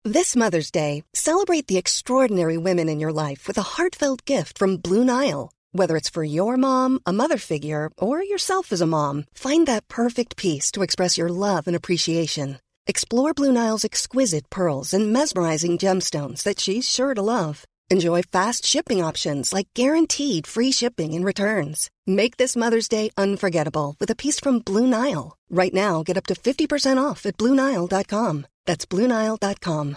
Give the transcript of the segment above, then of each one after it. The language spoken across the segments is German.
This Mother's Day, celebrate the extraordinary women in your life with a heartfelt gift from Blue Nile. Whether it's for your mom, a mother figure, or yourself as a mom, find that perfect piece to express your love and appreciation. Explore Blue Nile's exquisite pearls and mesmerizing gemstones that she's sure to love. Enjoy fast shipping options like guaranteed free shipping and returns. Make this Mother's Day unforgettable with a piece from Blue Nile. Right now, get up to 50% off at BlueNile.com. That's BlueNile.com.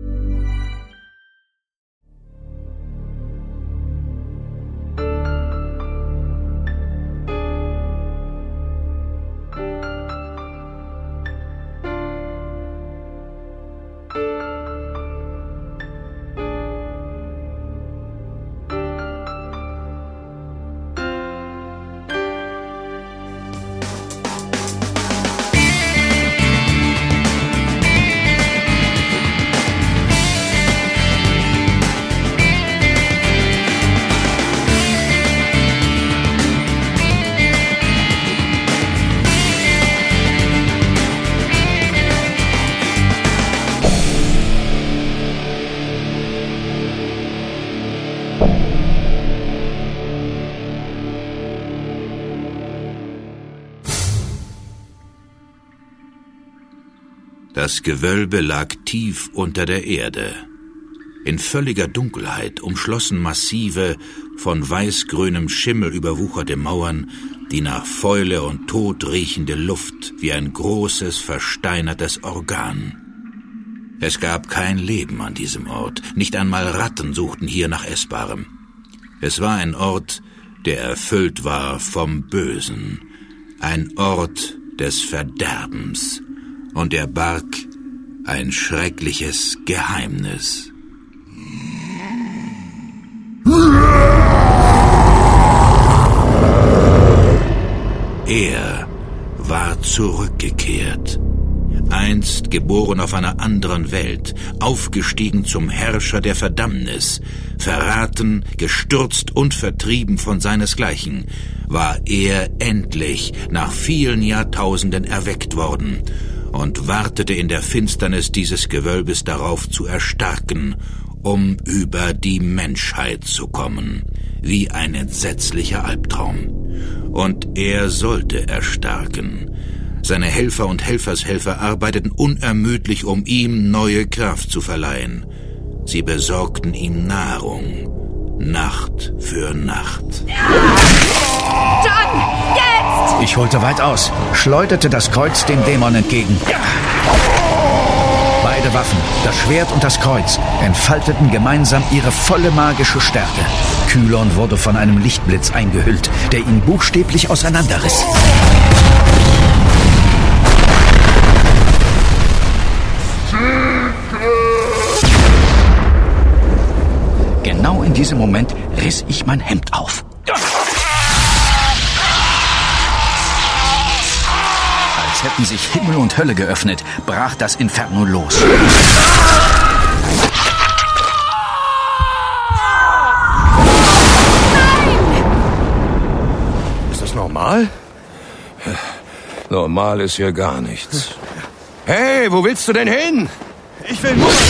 Das Gewölbe lag tief unter der Erde. In völliger Dunkelheit umschlossen massive, von weißgrünem Schimmel überwucherte Mauern die nach Fäule und Tod riechende Luft wie ein großes, versteinertes Organ. Es gab kein Leben an diesem Ort, nicht einmal Ratten suchten hier nach Essbarem. Es war ein Ort, der erfüllt war vom Bösen, ein Ort des Verderbens, und er barg ein schreckliches Geheimnis. Er war zurückgekehrt, einst geboren auf einer anderen Welt, aufgestiegen zum Herrscher der Verdammnis, verraten, gestürzt und vertrieben von seinesgleichen, war er endlich nach vielen Jahrtausenden erweckt worden und wartete in der Finsternis dieses Gewölbes darauf zu erstarken, um über die Menschheit zu kommen, wie ein entsetzlicher Albtraum. Und er sollte erstarken. Seine Helfer und Helfershelfer arbeiteten unermüdlich, um ihm neue Kraft zu verleihen. Sie besorgten ihm Nahrung, Nacht für Nacht. John, jetzt! Ich holte weit aus, schleuderte das Kreuz dem Dämon entgegen. Beide Waffen, das Schwert und das Kreuz, entfalteten gemeinsam ihre volle magische Stärke. Kylon wurde von einem Lichtblitz eingehüllt, der ihn buchstäblich auseinanderriss. Genau in diesem Moment riss ich mein Hemd auf. Als hätten sich Himmel und Hölle geöffnet, brach das Inferno los. Ist das normal? Normal ist hier gar nichts. Hey, wo willst du denn hin? Ich will nur...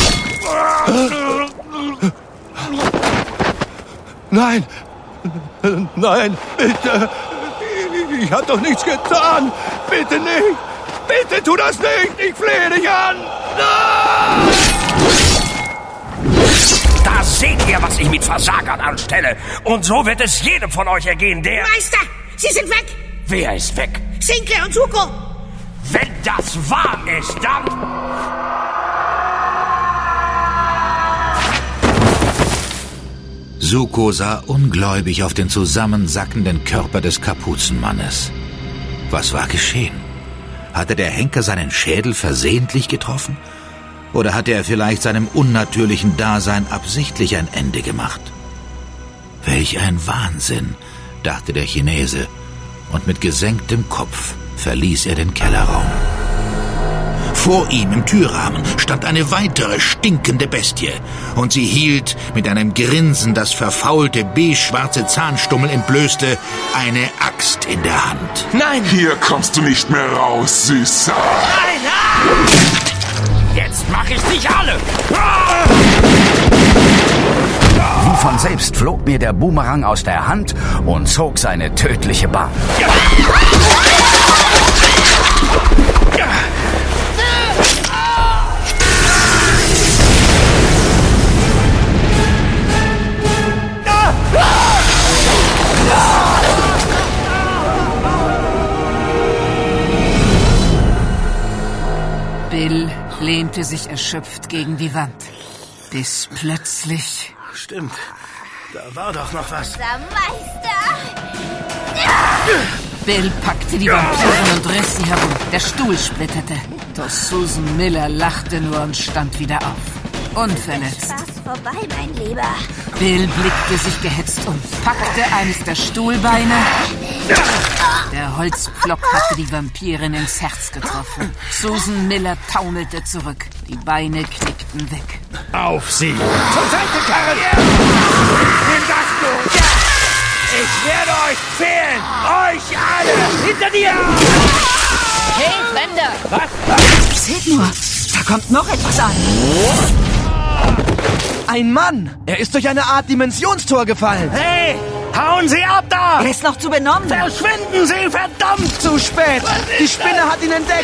Nein! Nein, bitte! Ich hab doch nichts getan! Bitte nicht! Bitte tu das nicht! Ich flehe dich an! Nein! Da seht ihr, was ich mit Versagern anstelle. Und so wird es jedem von euch ergehen, der... Meister, sie sind weg! Wer ist weg? Sinclair und Zuko! Wenn das wahr ist, dann... Zuko sah ungläubig auf den zusammensackenden Körper des Kapuzenmannes. Was war geschehen? Hatte der Henker seinen Schädel versehentlich getroffen? Oder hatte er vielleicht seinem unnatürlichen Dasein absichtlich ein Ende gemacht? Welch ein Wahnsinn, dachte der Chinese, und mit gesenktem Kopf verließ er den Kellerraum. Vor ihm im Türrahmen stand eine weitere stinkende Bestie, und sie hielt mit einem Grinsen, das verfaulte beige-schwarze Zahnstummel entblößte, eine Axt in der Hand. Nein! Hier kommst du nicht mehr raus, Süßer. Nein! Ah! Jetzt mach ich dich alle! Ah! selbst flog mir der Boomerang aus der Hand und zog seine tödliche Bahn. Bill lehnte sich erschöpft gegen die Wand, bis plötzlich... Stimmt, da war doch noch was. Unser Meister! Bill packte die Vampirin und riss sie herum. Der Stuhl splitterte. Doch Susan Miller lachte nur und stand wieder auf. Unverletzt. Spaß vorbei, mein Lieber. Bill blickte sich gehetzt um, packte eines der Stuhlbeine. Der Holzpflock hatte die Vampirin ins Herz getroffen. Susan Miller taumelte zurück. Die Beine knickten weg. Auf sie! Zur Seite, Karren! Nimm das nun! Ja! Ich werde euch zählen! Euch alle! Hinter dir! Hey, Fremder! Was? Seht nur, da kommt noch etwas an. Ein Mann! Er ist durch eine Art Dimensionstor gefallen. Hey! Hauen Sie ab da! Er ist noch zu benommen. Verschwinden Sie, verdammt! Zu spät! Die Spinne hat ihn entdeckt.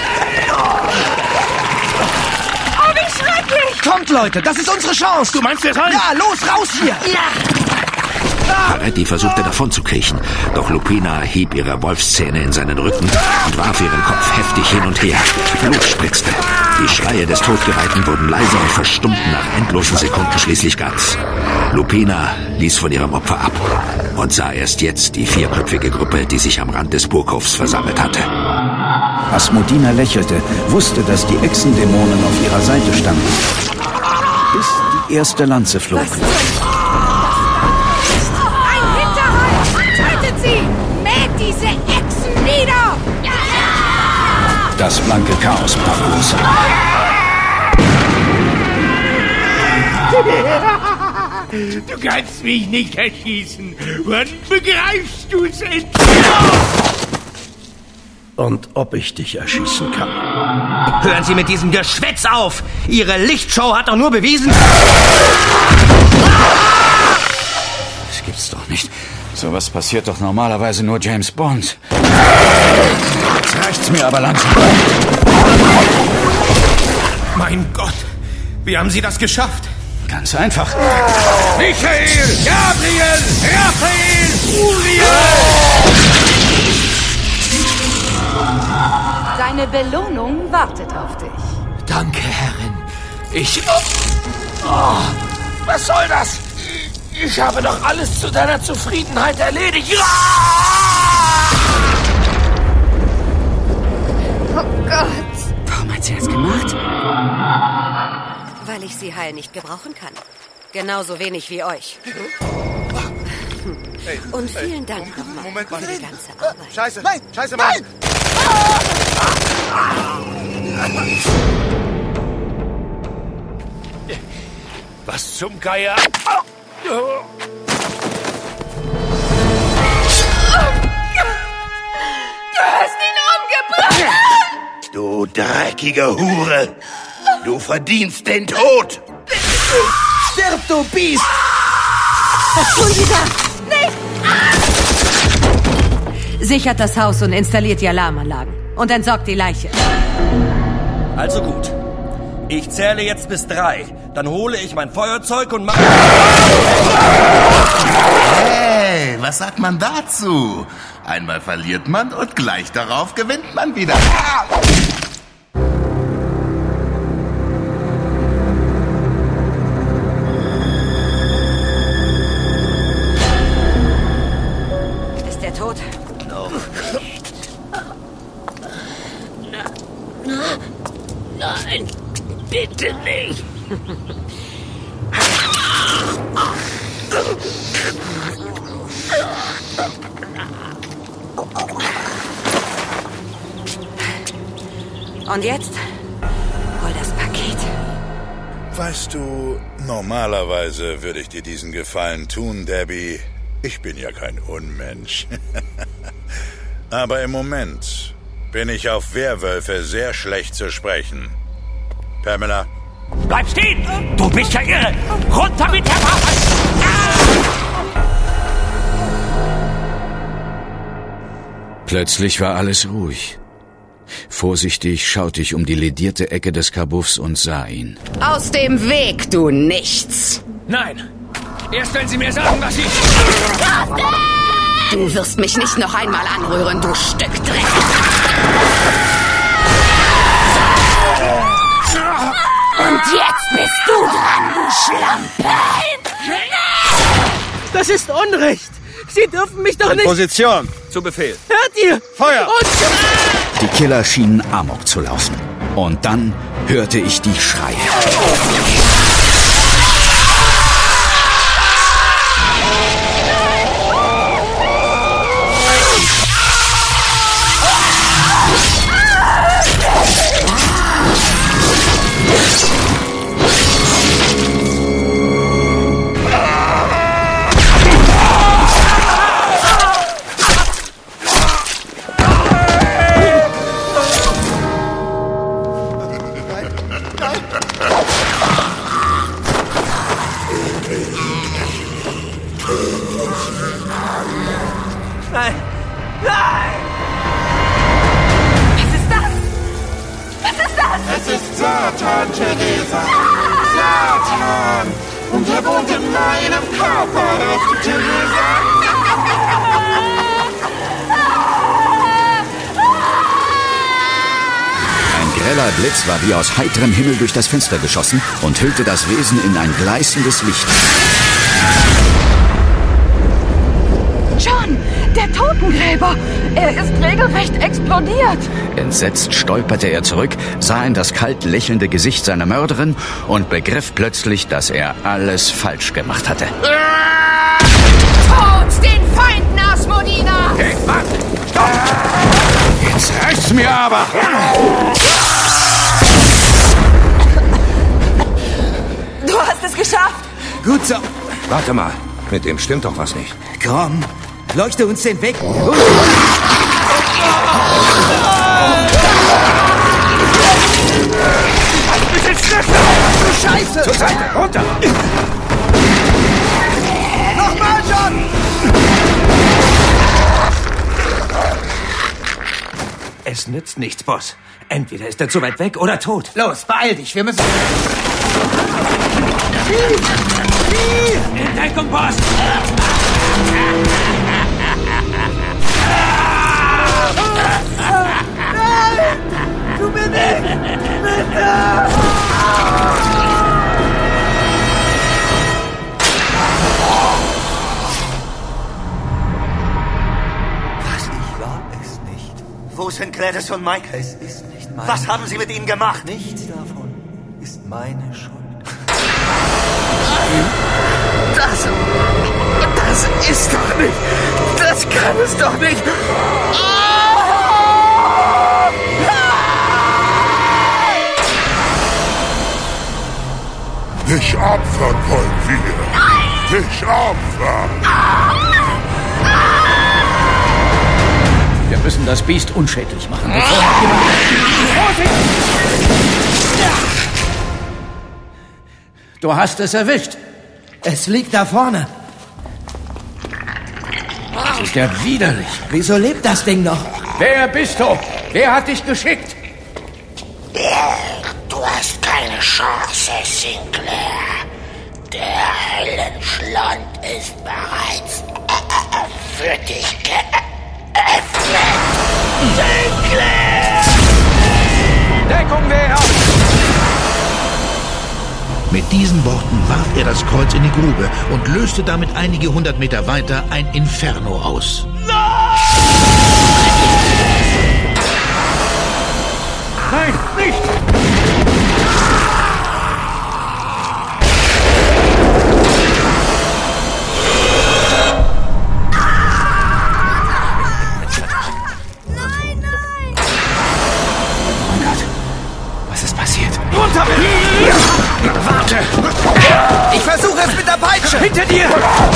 Oh, wie schrecklich! Kommt, Leute, das ist unsere Chance. Du meinst, wir sollen... Ja, los, raus hier! Paretti versuchte davonzukriechen, doch Lupina hieb ihre Wolfszähne in seinen Rücken und warf ihren Kopf heftig hin und her. Blut spritzte. Die Schreie des Todgeweihten wurden leiser und verstummten nach endlosen Sekunden schließlich ganz. Lupina ließ von ihrem Opfer ab und sah erst jetzt die vierköpfige Gruppe, die sich am Rand des Burghofs versammelt hatte. Asmodina lächelte, wusste, dass die Echsendämonen auf ihrer Seite standen. Bis die erste Lanze flog. Diese Echsen nieder! Ja! Das blanke Chaos brach los. Du kannst mich nicht erschießen. Wann begreifst du es endlich? Und ob ich dich erschießen kann? Hören Sie mit diesem Geschwätz auf! Ihre Lichtshow hat doch nur bewiesen... Das gibt's doch nicht. Sowas passiert doch normalerweise nur James Bond. Jetzt reicht's mir aber langsam. Mein Gott, wie haben Sie das geschafft? Ganz einfach. Michael! Gabriel! Raphael! Uriel! Deine Belohnung wartet auf dich. Danke, Herrin. Was soll das? Ich habe doch alles zu deiner Zufriedenheit erledigt. Ja! Oh Gott! Warum hat sie das gemacht? Weil ich sie heil nicht gebrauchen kann. Genauso wenig wie euch. Und vielen Dank nochmal für die ganze Arbeit. Scheiße! Nein! Scheiße, Mann! Was zum Geier? Du hast ihn umgebracht! Du dreckige Hure! Du verdienst den Tod! Stirb, du Biest! Was tun Sie da? Nicht! Sichert das Haus und installiert die Alarmanlagen. Und entsorgt die Leiche. Also gut. Ich zähle jetzt bis 3. Dann hole ich mein Feuerzeug und mache... Hey, was sagt man dazu? Einmal verliert man und gleich darauf gewinnt man wieder. Ist der tot? Noch nicht. Nein, bitte nicht. Und jetzt? Hol das Paket. Weißt du, normalerweise würde ich dir diesen Gefallen tun, Debbie. Ich bin ja kein Unmensch. Aber im Moment bin ich auf Werwölfe sehr schlecht zu sprechen. Pamela? Bleib stehen! Du bist ja irre! Runter mit der Waffe! Plötzlich war alles ruhig. Vorsichtig schaute ich um die ledierte Ecke des Kabuffs und sah ihn. Aus dem Weg, du Nichts! Nein! Erst wenn Sie mir sagen, was ich... Du wirst mich nicht noch einmal anrühren, du Stück Dreck! Und jetzt bist du dran, du Schlampe! Das ist Unrecht! Sie dürfen mich doch nicht... Position! Zu Befehl! Hört ihr? Feuer! Und... Die Killer schienen Amok zu laufen. Und dann hörte ich die Schreie. Satan, Theresa! Satan! Und er wohnt in meinem Körper, hörst du, Theresa? Ein greller Blitz war wie aus heiterem Himmel durch das Fenster geschossen und hüllte das Wesen in ein gleißendes Licht. John, der Totengräber! Er ist regelrecht explodiert! Entsetzt stolperte er zurück, sah in das kalt lächelnde Gesicht seiner Mörderin und begriff plötzlich, dass er alles falsch gemacht hatte. Tot den Feinden, Asmodina! Hey, was? Stopp! Jetzt reicht's mir aber! Du hast es geschafft! Gut so. Warte mal, mit dem stimmt doch was nicht. Komm, leuchte uns den Weg. Du Scheiße! Zur Seite, runter! Nochmal, John! Es nützt nichts, Boss. Entweder ist er zu weit weg oder tot. Los, beeil dich, wir müssen... In Deckung, Boss! Nein! Tu mir nicht! Bitte! Was, ich war es nicht. Wo sind Gladys und Mike? Es ist nicht meine... Was haben Sie mit ihnen gemacht? Nichts davon ist meine Schuld. Das ist doch nicht... Das kann es doch nicht... Dich opfern wollen wir. Dich opfern. Wir müssen das Biest unschädlich machen, bevor Du hast es erwischt. Es liegt da vorne. Das ist ja widerlich. Wieso lebt das Ding noch? Wer bist du? Wer hat dich geschickt? Du hast keine Chance, Sinclair. Der Höllenschlund ist bereits für dich geöffnet. Sinclair! Deckung wer! Mit diesen Worten warf er das Kreuz in die Grube und löste damit einige 100 Meter weiter ein Inferno aus. Nein, nicht! Warte! Ich versuche es mit der Peitsche! Hinter dir!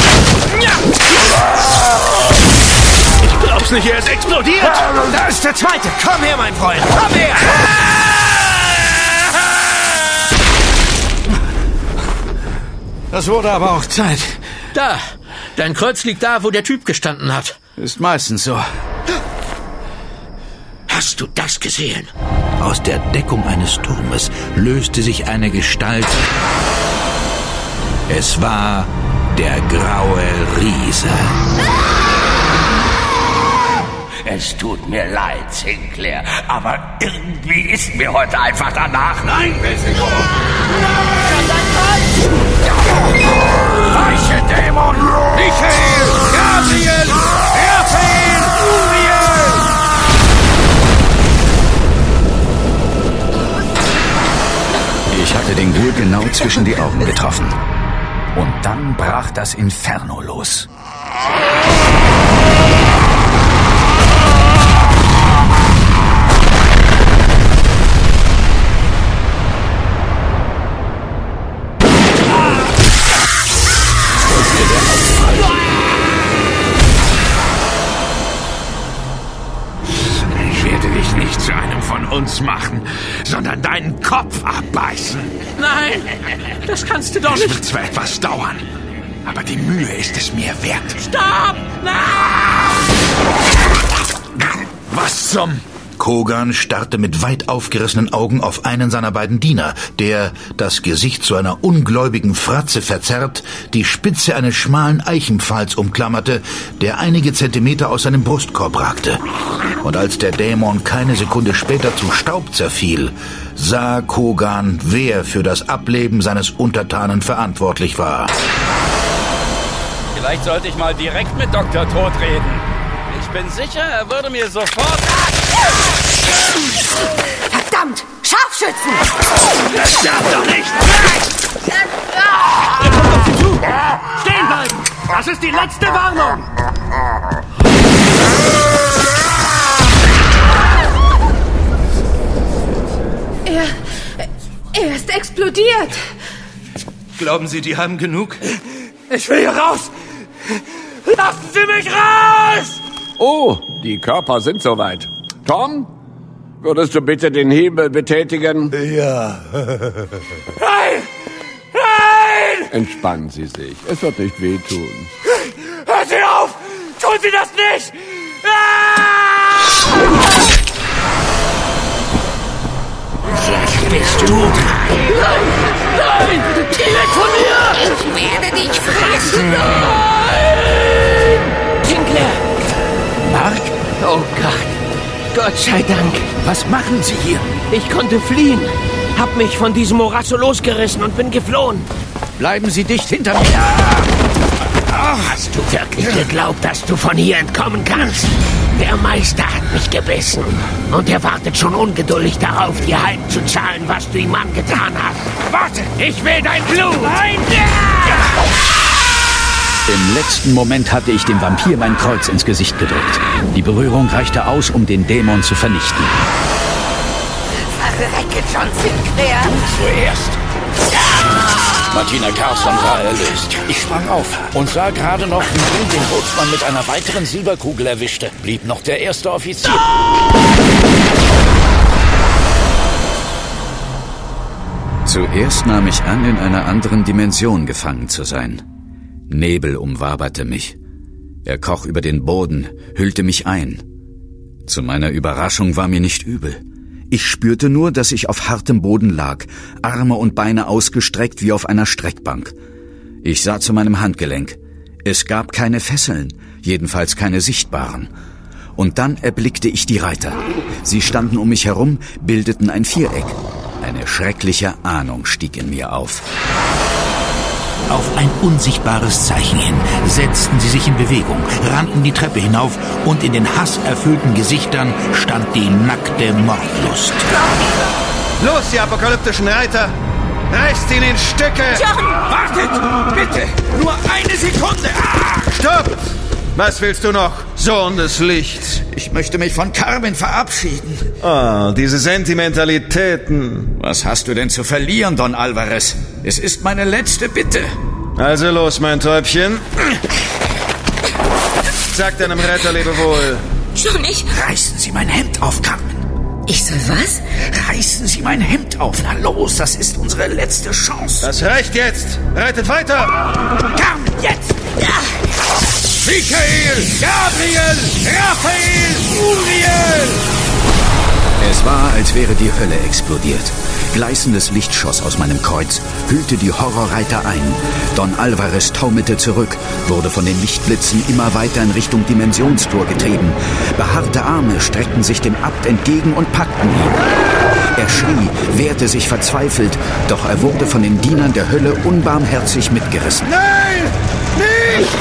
Ich glaub's nicht, er ist explodiert! Da ist der zweite! Komm her, mein Freund! Komm her! Das wurde aber auch Zeit. Da, dein Kreuz liegt da, wo der Typ gestanden hat. Ist meistens so. Hast du das gesehen? Aus der Deckung eines Turmes löste sich eine Gestalt. Es war der graue Riese. Es tut mir leid, Sinclair, aber irgendwie ist mir heute einfach danach. Nein, Missiko! Weiche Dämon! Michael! Gabriel! Raphael! Uriel! Ich hatte den Ghoul genau zwischen die Augen getroffen. Und dann brach das Inferno los. Ich werde dich nicht zu einem von uns machen, sondern deinen Kopf abbeißen. Nein, das kannst du doch nicht. Es wird zwar etwas dauern, aber die Mühe ist es mir wert. Stopp! Nein! Was zum... Kogan starrte mit weit aufgerissenen Augen auf einen seiner beiden Diener, der, das Gesicht zu einer ungläubigen Fratze verzerrt, die Spitze eines schmalen Eichenpfahls umklammerte, der einige Zentimeter aus seinem Brustkorb ragte. Und als der Dämon keine Sekunde später zu Staub zerfiel, sah Kogan, wer für das Ableben seines Untertanen verantwortlich war. Vielleicht sollte ich mal direkt mit Dr. Tod reden. Ich bin sicher, er würde mir sofort... Verdammt! Scharfschützen! Das darf doch nicht! Er kommt auf Sie zu! Stehen bleiben! Das ist die letzte Warnung! Er ist explodiert! Glauben Sie, die haben genug? Ich will hier raus! Lassen Sie mich raus! Oh, die Körper sind soweit. Tom, würdest du bitte den Hebel betätigen? Ja. Nein! Nein! Entspannen Sie sich. Es wird nicht wehtun. Hören Sie auf! Tun Sie das nicht! Jetzt bist du dran. Nein! Nein! Weg von mir! Ich werde dich fressen. Nein! Sinclair! Mark? Oh Gott. Gott sei Dank. Was machen Sie hier? Ich konnte fliehen. Hab mich von diesem Morasso losgerissen und bin geflohen. Bleiben Sie dicht hinter mir. Hast du wirklich geglaubt, dass du von hier entkommen kannst? Der Meister hat mich gebissen. Und er wartet schon ungeduldig darauf, dir heimzuzahlen, was du ihm angetan hast. Warte, ich will dein Blut! Nein! Im letzten Moment hatte ich dem Vampir mein Kreuz ins Gesicht gedrückt. Die Berührung reichte aus, um den Dämon zu vernichten. Verrecke, John Sinclair! Zuerst. Martina Carson war erlöst. Ich sprang auf und sah gerade noch, wie du den Bootsmann mit einer weiteren Silberkugel erwischte. Blieb noch der erste Offizier. Zuerst nahm ich an, in einer anderen Dimension gefangen zu sein. Nebel umwaberte mich. Er kroch über den Boden, hüllte mich ein. Zu meiner Überraschung war mir nicht übel. Ich spürte nur, dass ich auf hartem Boden lag, Arme und Beine ausgestreckt wie auf einer Streckbank. Ich sah zu meinem Handgelenk. Es gab keine Fesseln, jedenfalls keine sichtbaren. Und dann erblickte ich die Reiter. Sie standen um mich herum, bildeten ein Viereck. Eine schreckliche Ahnung stieg in mir auf. Auf ein unsichtbares Zeichen hin setzten sie sich in Bewegung, rannten die Treppe hinauf und in den hasserfüllten Gesichtern stand die nackte Mordlust. Los, ihr apokalyptischen Reiter! Reißt ihn in Stücke! John! Wartet! Bitte! Nur eine Sekunde! Stopp! Was willst du noch, Sohn des Lichts? Ich möchte mich von Carmen verabschieden. Ah, diese Sentimentalitäten. Was hast du denn zu verlieren, Don Alvarez? Es ist meine letzte Bitte. Also los, mein Täubchen. Sag deinem Retter Lebewohl. Schon nicht. Reißen Sie mein Hemd auf, Carmen. Ich soll was? Reißen Sie mein Hemd auf. Na los, das ist unsere letzte Chance. Das reicht jetzt. Reitet weiter. Carmen, jetzt! Michael! Gabriel! Raphael! Uriel! Es war, als wäre die Hölle explodiert. Gleißendes Licht schoss aus meinem Kreuz, hüllte die Horrorreiter ein. Don Alvarez taumelte zurück, wurde von den Lichtblitzen immer weiter in Richtung Dimensionstor getrieben. Behaarte Arme streckten sich dem Abt entgegen und packten ihn. Er schrie, wehrte sich verzweifelt, doch er wurde von den Dienern der Hölle unbarmherzig mitgerissen. Nein! Nicht!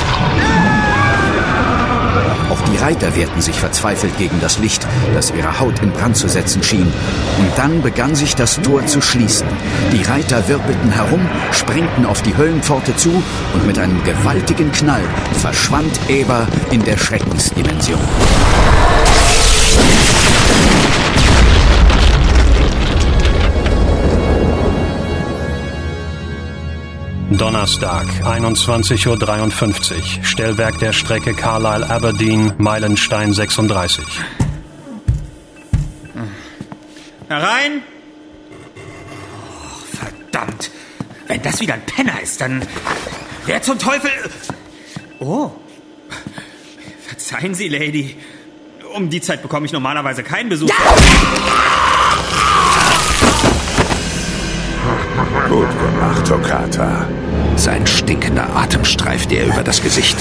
Auch die Reiter wehrten sich verzweifelt gegen das Licht, das ihre Haut in Brand zu setzen schien. Und dann begann sich das Tor zu schließen. Die Reiter wirbelten herum, sprengten auf die Höllenpforte zu und mit einem gewaltigen Knall verschwand Eber in der Schreckensdimension. Donnerstag, 21:53 Uhr. Stellwerk der Strecke Carlisle-Aberdeen, Meilenstein 36. Herein! Oh, verdammt! Wenn das wieder ein Penner ist, dann... Wer zum Teufel... Oh. Verzeihen Sie, Lady. Um die Zeit bekomme ich normalerweise keinen Besuch. Gut gemacht, Toccata. Sein stinkender Atem streifte ihr über das Gesicht.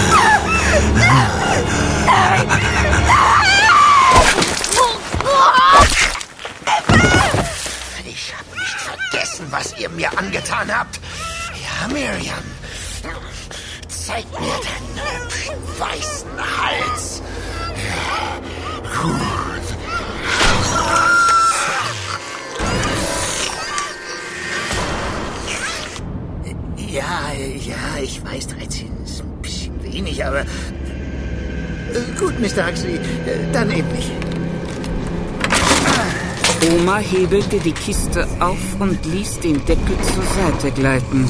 Ich habe nicht vergessen, was ihr mir angetan habt. Ja, Miriam. Zeig mir deinen hübschen weißen Hals. Ja, gut. Ja, ich weiß, 13 ist ein bisschen wenig, aber... gut, Mr. Huxley, dann eben nicht. Oma hebelte die Kiste auf und ließ den Deckel zur Seite gleiten.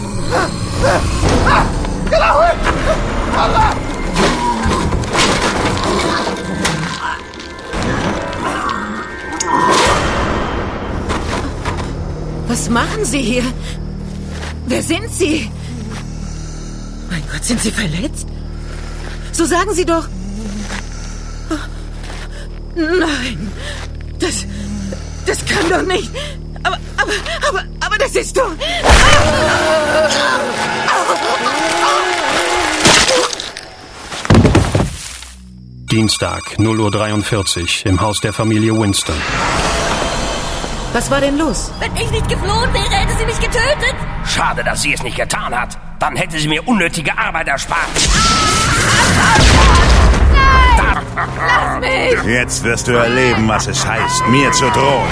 Was machen Sie hier? Wer sind Sie? Mein Gott, sind Sie verletzt? So sagen Sie doch. Nein, das kann doch nicht. Aber das ist doch... Dienstag, 0:43 Uhr, im Haus der Familie Winston. Was war denn los? Wenn ich nicht geflohen wäre, hätte sie mich getötet. Schade, dass sie es nicht getan hat. Dann hätte sie mir unnötige Arbeit erspart. Nein! Lass mich! Jetzt wirst du erleben, was es heißt, mir zu drohen.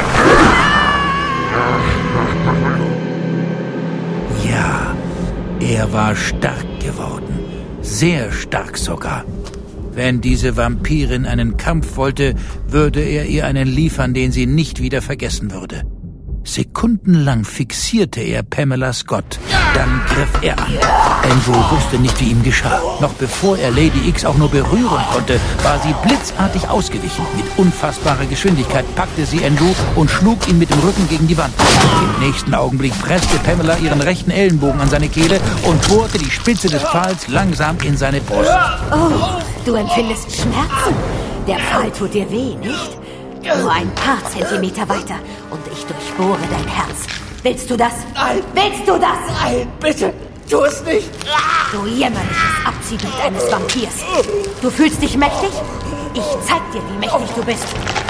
Ja, er war stark geworden. Sehr stark sogar. Wenn diese Vampirin einen Kampf wollte, würde er ihr einen liefern, den sie nicht wieder vergessen würde. Sekundenlang fixierte er Pamela Scott. Dann griff er an. Andrew wusste nicht, wie ihm geschah. Noch bevor er Lady X auch nur berühren konnte, war sie blitzartig ausgewichen. Mit unfassbarer Geschwindigkeit packte sie Andrew und schlug ihn mit dem Rücken gegen die Wand. Im nächsten Augenblick presste Pamela ihren rechten Ellenbogen an seine Kehle und bohrte die Spitze des Pfahls langsam in seine Brust. Oh, du empfindest Schmerzen. Der Pfahl tut dir weh, nicht? Nur ein paar Zentimeter weiter und ich durchbohre dein Herz. Willst du das? Nein! Willst du das? Nein, bitte, tu es nicht! Du jämmerliches Abziehbild eines Vampirs. Du fühlst dich mächtig? Ich zeig dir, wie mächtig du bist.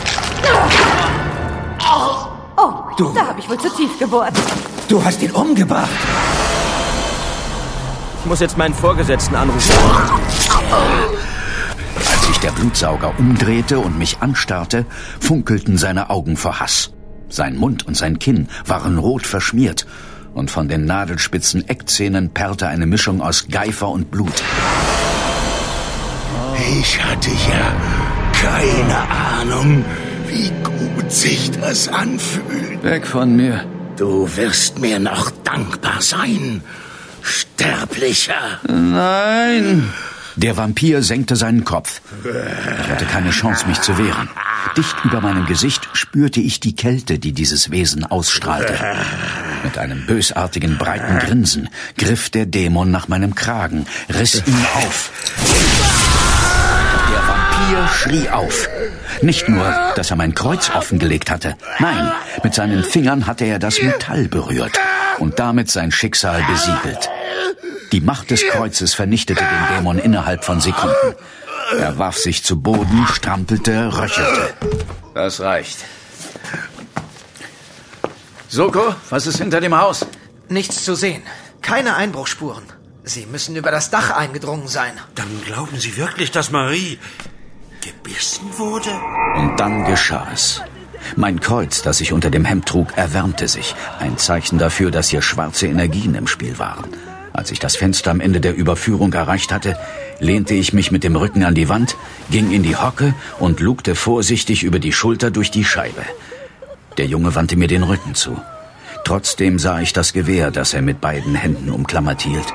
Oh, da habe ich wohl zu tief gebohrt. Du hast ihn umgebracht. Ich muss jetzt meinen Vorgesetzten anrufen. Als sich der Blutsauger umdrehte und mich anstarrte, funkelten seine Augen vor Hass. Sein Mund und sein Kinn waren rot verschmiert und von den nadelspitzen Eckzähnen perlte eine Mischung aus Geifer und Blut. Ich hatte ja keine Ahnung, wie gut sich das anfühlt. Weg von mir. Du wirst mir noch dankbar sein, Sterblicher. Nein. Der Vampir senkte seinen Kopf. Ich hatte keine Chance, mich zu wehren. Dicht über meinem Gesicht spürte ich die Kälte, die dieses Wesen ausstrahlte. Mit einem bösartigen, breiten Grinsen griff der Dämon nach meinem Kragen, riss ihn auf. Der Vampir schrie auf. Nicht nur, dass er mein Kreuz offengelegt hatte. Nein, mit seinen Fingern hatte er das Metall berührt und damit sein Schicksal besiegelt. Die Macht des Kreuzes vernichtete den Dämon innerhalb von Sekunden. Er warf sich zu Boden, strampelte, röchelte. Das reicht. Soko, was ist hinter dem Haus? Nichts zu sehen. Keine Einbruchsspuren. Sie müssen über das Dach eingedrungen sein. Dann glauben Sie wirklich, dass Marie gebissen wurde? Und dann geschah es. Mein Kreuz, das ich unter dem Hemd trug, erwärmte sich. Ein Zeichen dafür, dass hier schwarze Energien im Spiel waren. Als ich das Fenster am Ende der Überführung erreicht hatte, lehnte ich mich mit dem Rücken an die Wand, ging in die Hocke und lugte vorsichtig über die Schulter durch die Scheibe. Der Junge wandte mir den Rücken zu. Trotzdem sah ich das Gewehr, das er mit beiden Händen umklammert hielt.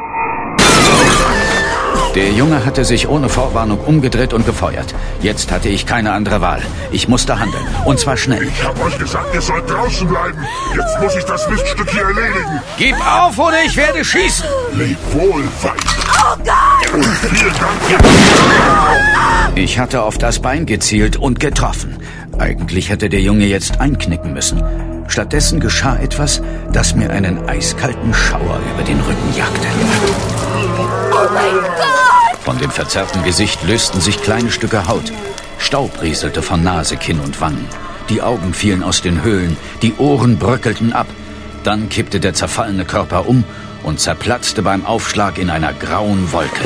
Der Junge hatte sich ohne Vorwarnung umgedreht und gefeuert. Jetzt hatte ich keine andere Wahl. Ich musste handeln. Und zwar schnell. Ich hab euch gesagt, ihr sollt draußen bleiben. Jetzt muss ich das Miststück hier erledigen. Gib auf oder ich werde schießen. Leb wohl, Feind. Oh Gott! Und vielen Dank. Ich hatte auf das Bein gezielt und getroffen. Eigentlich hätte der Junge jetzt einknicken müssen. Stattdessen geschah etwas, das mir einen eiskalten Schauer über den Rücken jagte. Oh mein Gott! Von dem verzerrten Gesicht lösten sich kleine Stücke Haut. Staub rieselte von Nase, Kinn und Wangen. Die Augen fielen aus den Höhlen, die Ohren bröckelten ab. Dann kippte der zerfallene Körper um und zerplatzte beim Aufschlag in einer grauen Wolke.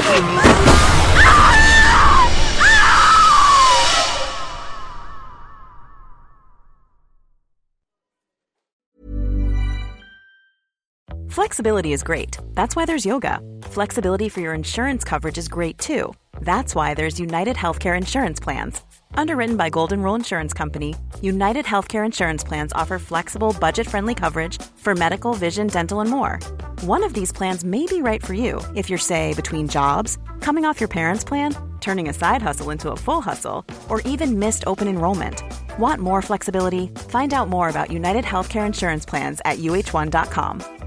Flexibility is great. That's why there's yoga. Flexibility for your insurance coverage is great too. That's why there's United Healthcare Insurance Plans. Underwritten by Golden Rule Insurance Company, United Healthcare Insurance Plans offer flexible, budget-friendly coverage for medical, vision, dental, and more. One of these plans may be right for you if you're, say, between jobs, coming off your parents' plan, turning a side hustle into a full hustle, or even missed open enrollment. Want more flexibility? Find out more about United Healthcare Insurance Plans at uh1.com.